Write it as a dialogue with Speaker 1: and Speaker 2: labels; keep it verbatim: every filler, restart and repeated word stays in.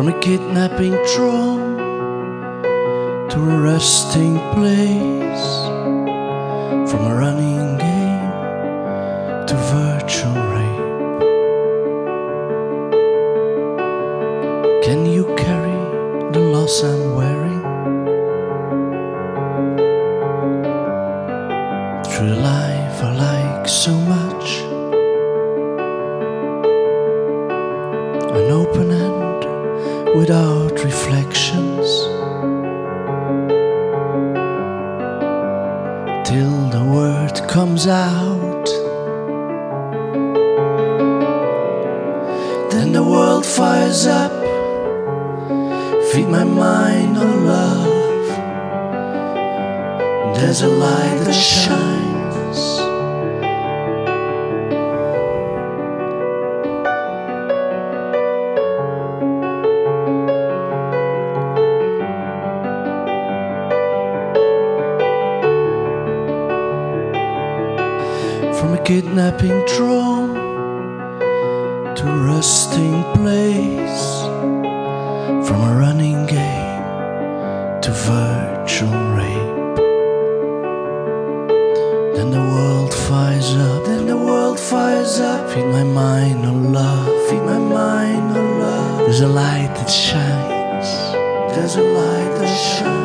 Speaker 1: From a kidnapping drone to a resting place, from a running game to virtual rape. Can you carry the loss I'm wearing through the life I like so much? An open end without reflections, till the word comes out. Then the world fires up, feed my mind on love. There's a light that shines. From a kidnapping drone to a rusting place, from a running game to virtual rape. Then the world fires up, then the world fires up. Feed my mind on love, feed my mind on love. There's a light that shines, there's a light that shines.